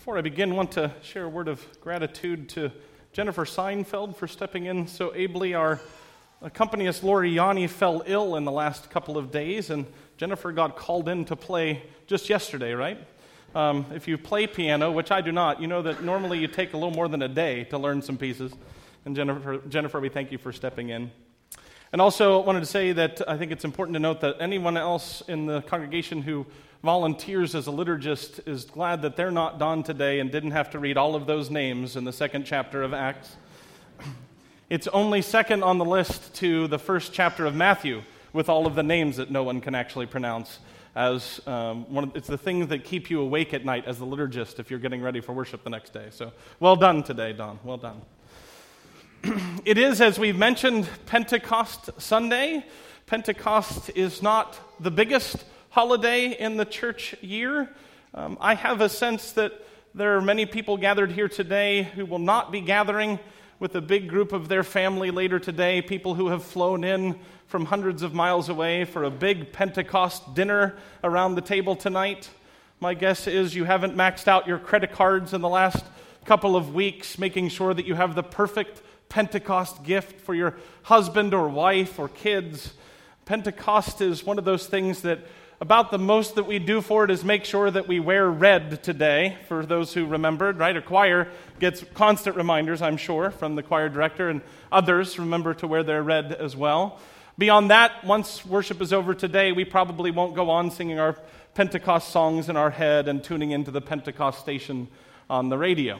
Before I begin, I want to share a word of gratitude to Jennifer Seinfeld for stepping in so ably. Our accompanist Lori Yanni fell ill in the last couple of days, and Jennifer got called in to play just yesterday, right? If you play piano, which I do not, you know that normally you take a little more than a day to learn some pieces. And Jennifer, we thank you for stepping in. And also wanted to say that I think it's important to note that anyone else in the congregation who volunteers as a liturgist is glad that they're not Don today and didn't have to read all of those names in the second chapter of Acts. It's only second on the list to the first chapter of Matthew with all of the names that no one can actually pronounce. It's the things that keep you awake at night as the liturgist if you're getting ready for worship the next day. So well done today, Don. Well done. It is, as we've mentioned, Pentecost Sunday. Pentecost is not the biggest holiday in the church year. I have a sense that there are many people gathered here today who will not be gathering with a big group of their family later today, people who have flown in from hundreds of miles away for a big Pentecost dinner around the table tonight. My guess is you haven't maxed out your credit cards in the last couple of weeks, making sure that you have the perfect Pentecost gift for your husband or wife or kids. Pentecost is one of those things that about the most that we do for it is make sure that we wear red today, for those who remembered, right? A choir gets constant reminders, I'm sure, from the choir director, and others remember to wear their red as well. Beyond that, once worship is over today, we probably won't go on singing our Pentecost songs in our head and tuning into the Pentecost station on the radio.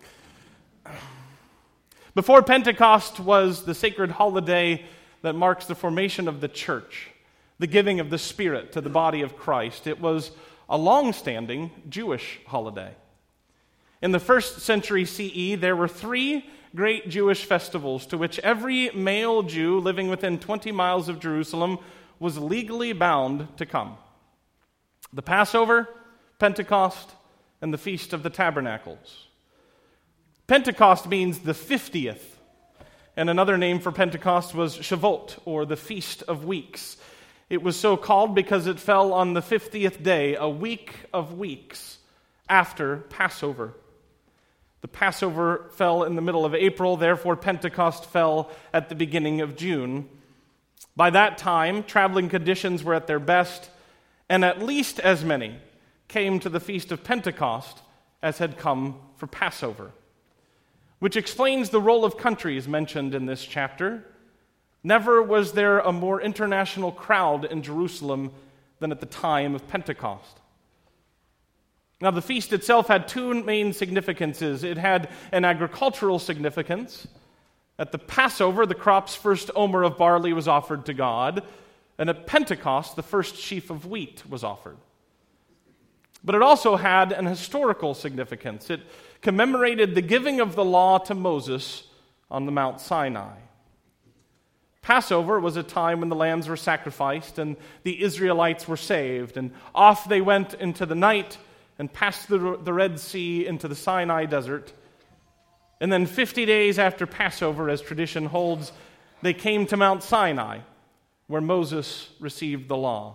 Before Pentecost was the sacred holiday that marks the formation of the church, the giving of the Spirit to the body of Christ. It was a long-standing Jewish holiday. In the first century CE, there were three great Jewish festivals to which every male Jew living within 20 miles of Jerusalem was legally bound to come: the Passover, Pentecost, and the Feast of the Tabernacles. Pentecost means the 50th, and another name for Pentecost was Shavuot, or the Feast of Weeks. It was so called because it fell on the 50th day, a week of weeks, after Passover. The Passover fell in the middle of April, therefore Pentecost fell at the beginning of June. By that time, traveling conditions were at their best, and at least as many came to the Feast of Pentecost as had come for Passover, which explains the role of countries mentioned in this chapter. Never was there a more international crowd in Jerusalem than at the time of Pentecost. Now, the feast itself had two main significances. It had an agricultural significance. At the Passover, the crop's first omer of barley was offered to God, and at Pentecost, the first sheaf of wheat was offered. But it also had an historical significance. It commemorated the giving of the law to Moses on the Mount Sinai. Passover was a time when the lambs were sacrificed and the Israelites were saved, and off they went into the night and passed the Red Sea into the Sinai desert. And then 50 days after Passover, as tradition holds, they came to Mount Sinai, where Moses received the law.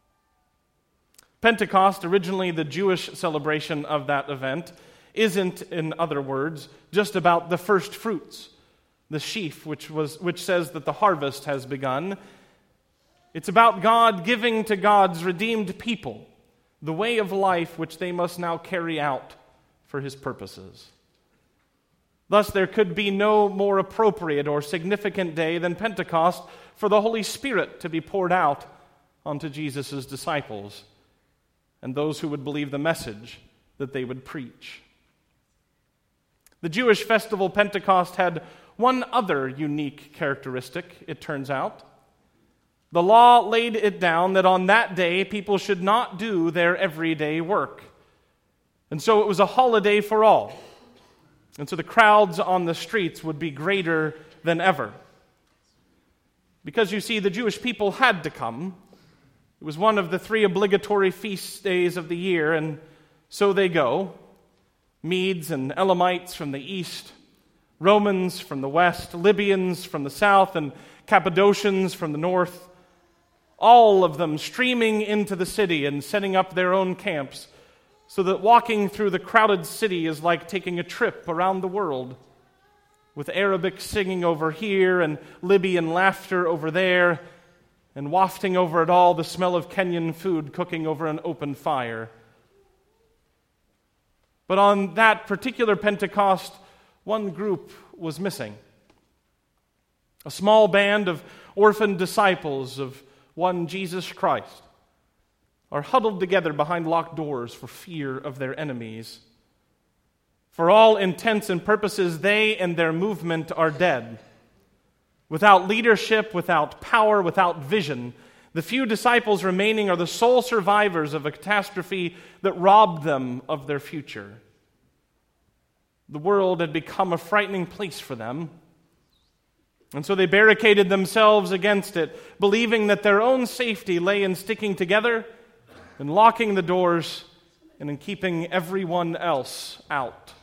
Pentecost, originally the Jewish celebration of that event, isn't, in other words, just about the first fruits, the sheaf, which says that the harvest has begun. It's about God giving to God's redeemed people the way of life which they must now carry out for His purposes. Thus, there could be no more appropriate or significant day than Pentecost for the Holy Spirit to be poured out onto Jesus' disciples and those who would believe the message that they would preach. The Jewish festival Pentecost had one other unique characteristic, it turns out. The law laid it down that on that day people should not do their everyday work. And so it was a holiday for all. And so the crowds on the streets would be greater than ever. Because you see, the Jewish people had to come. It was one of the three obligatory feast days of the year, and so they go. Medes and Elamites from the east, Romans from the west, Libyans from the south, and Cappadocians from the north, all of them streaming into the city and setting up their own camps so that walking through the crowded city is like taking a trip around the world, with Arabic singing over here and Libyan laughter over there, and wafting over it all the smell of Kenyan food cooking over an open fire. But on that particular Pentecost, one group was missing. A small band of orphaned disciples of one Jesus Christ are huddled together behind locked doors for fear of their enemies. For all intents and purposes, they and their movement are dead. Without leadership, without power, without vision, the few disciples remaining are the sole survivors of a catastrophe that robbed them of their future. The world had become a frightening place for them, and so they barricaded themselves against it, believing that their own safety lay in sticking together and locking the doors and in keeping everyone else out.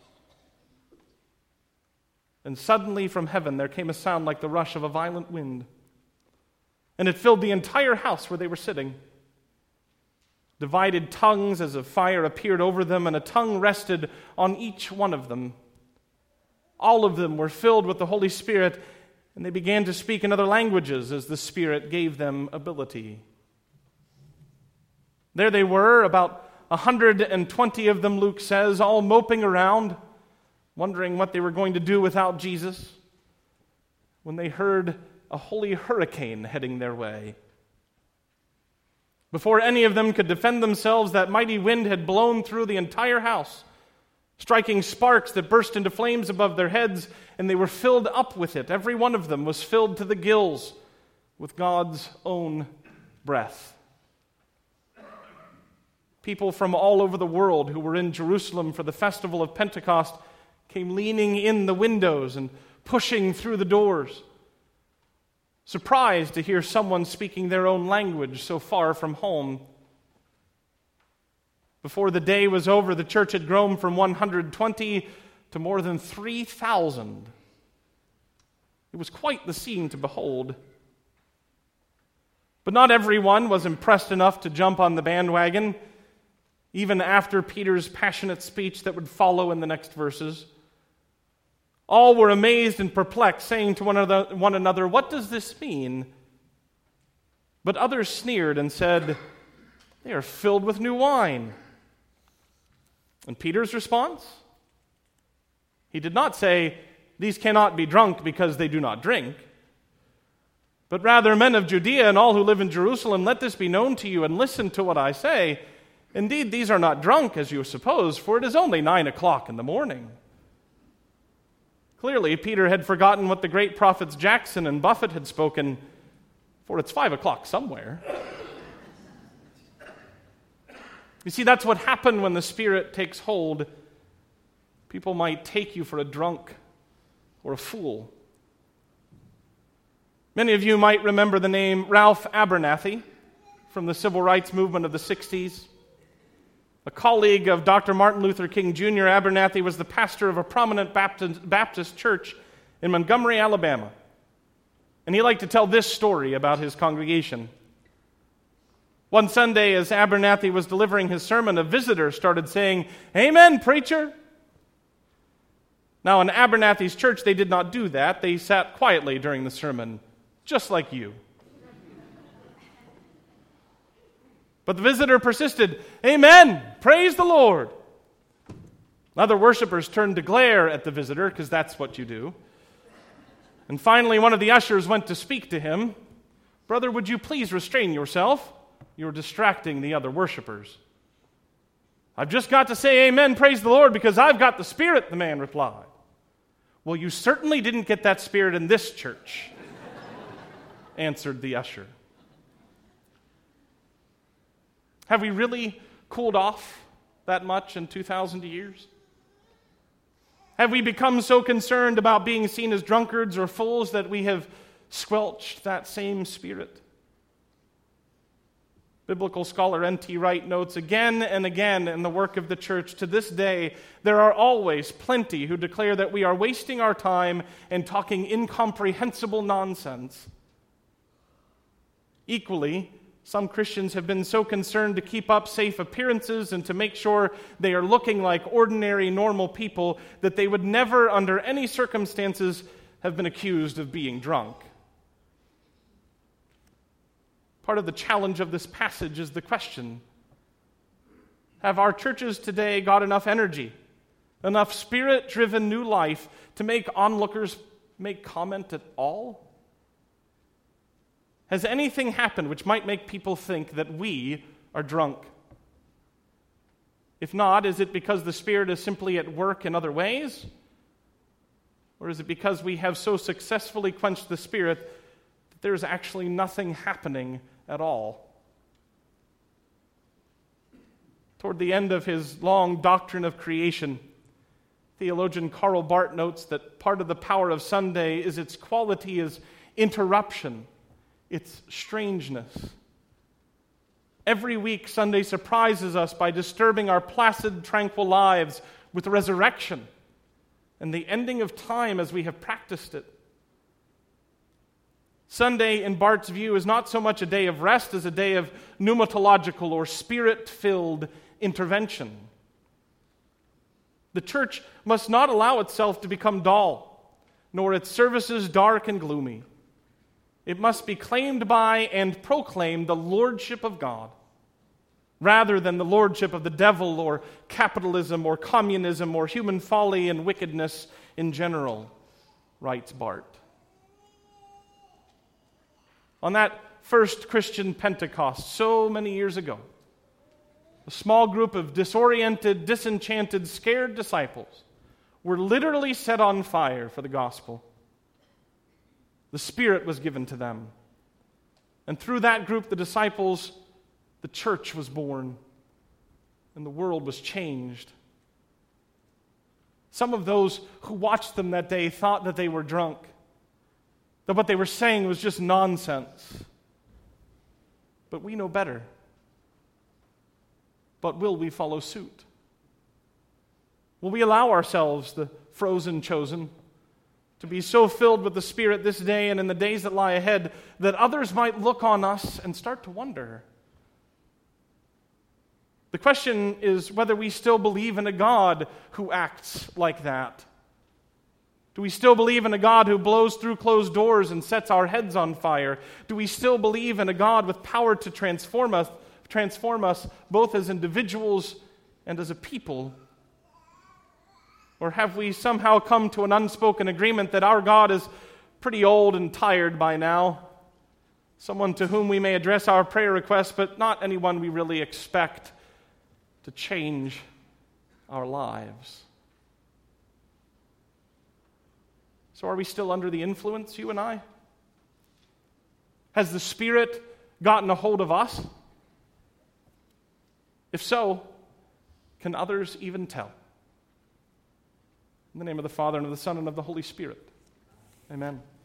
And suddenly from heaven there came a sound like the rush of a violent wind, and it filled the entire house where they were sitting. Divided tongues as of fire appeared over them, and a tongue rested on each one of them. All of them were filled with the Holy Spirit, and they began to speak in other languages as the Spirit gave them ability. There they were, about 120 of them, Luke says, all moping around, wondering what they were going to do without Jesus, when they heard a holy hurricane heading their way. Before any of them could defend themselves, that mighty wind had blown through the entire house, striking sparks that burst into flames above their heads, and they were filled up with it. Every one of them was filled to the gills with God's own breath. People from all over the world who were in Jerusalem for the festival of Pentecost came leaning in the windows and pushing through the doors, surprised to hear someone speaking their own language so far from home. Before the day was over, the church had grown from 120 to more than 3,000. It was quite the scene to behold. But not everyone was impressed enough to jump on the bandwagon, even after Peter's passionate speech that would follow in the next verses. All were amazed and perplexed, saying to one another, "What does this mean?" But others sneered and said, "They are filled with new wine." And Peter's response? He did not say, "These cannot be drunk because they do not drink." But rather, "Men of Judea and all who live in Jerusalem, let this be known to you, and listen to what I say. Indeed, these are not drunk, as you suppose, for it is only 9:00 in the morning." Clearly, Peter had forgotten what the great prophets Jackson and Buffett had spoken, for it's 5:00 somewhere. You see, that's what happened when the Spirit takes hold. People might take you for a drunk or a fool. Many of you might remember the name Ralph Abernathy from the civil rights movement of the 60s. A colleague of Dr. Martin Luther King Jr., Abernathy was the pastor of a prominent Baptist church in Montgomery, Alabama. And he liked to tell this story about his congregation. One Sunday, as Abernathy was delivering his sermon, a visitor started saying, "Amen, preacher." Now, in Abernathy's church, they did not do that. They sat quietly during the sermon, just like you. But the visitor persisted, "Amen, praise the Lord." Other worshipers turned to glare at the visitor, because that's what you do. And finally, one of the ushers went to speak to him. "Brother, would you please restrain yourself? You're distracting the other worshipers." "I've just got to say amen, praise the Lord, because I've got the Spirit," the man replied. "Well, you certainly didn't get that Spirit in this church," answered the usher. Have we really cooled off that much in 2,000 years? Have we become so concerned about being seen as drunkards or fools that we have squelched that same Spirit? Biblical scholar N.T. Wright notes again and again in the work of the church, to this day, there are always plenty who declare that we are wasting our time and talking incomprehensible nonsense. Equally, Some Christians have been so concerned to keep up safe appearances and to make sure they are looking like ordinary, normal people that they would never, under any circumstances, have been accused of being drunk. Part of the challenge of this passage is the question: have our churches today got enough energy, enough Spirit-driven new life to make onlookers make comment at all? Has anything happened which might make people think that we are drunk? If not, is it because the Spirit is simply at work in other ways? Or is it because we have so successfully quenched the Spirit that there's actually nothing happening at all? Toward the end of his long doctrine of creation, theologian Karl Barth notes that part of the power of Sunday is its quality as interruption, its strangeness. Every week, Sunday surprises us by disturbing our placid, tranquil lives with resurrection and the ending of time as we have practiced it. Sunday, in Barth's view, is not so much a day of rest as a day of pneumatological or spirit-filled intervention. The church must not allow itself to become dull, nor its services dark and gloomy. It must be claimed by and proclaim the lordship of God, rather than the lordship of the devil or capitalism or communism or human folly and wickedness in general, writes Barth. On that first Christian Pentecost, so many years ago, a small group of disoriented, disenchanted, scared disciples were literally set on fire for the gospel. The Spirit was given to them. And through that group, the disciples, the church was born, and the world was changed. Some of those who watched them that day thought that they were drunk, that what they were saying was just nonsense. But we know better. But will we follow suit? Will we allow ourselves, the frozen chosen, to be so filled with the Spirit this day and in the days that lie ahead that others might look on us and start to wonder? The question is whether we still believe in a God who acts like that. Do we still believe in a God who blows through closed doors and sets our heads on fire? Do we still believe in a God with power to transform us both as individuals and as a people? Or have we somehow come to an unspoken agreement that our God is pretty old and tired by now? Someone to whom we may address our prayer requests, but not anyone we really expect to change our lives. So are we still under the influence, you and I? Has the Spirit gotten a hold of us? If so, can others even tell? In the name of the Father, and of the Son, and of the Holy Spirit. Amen.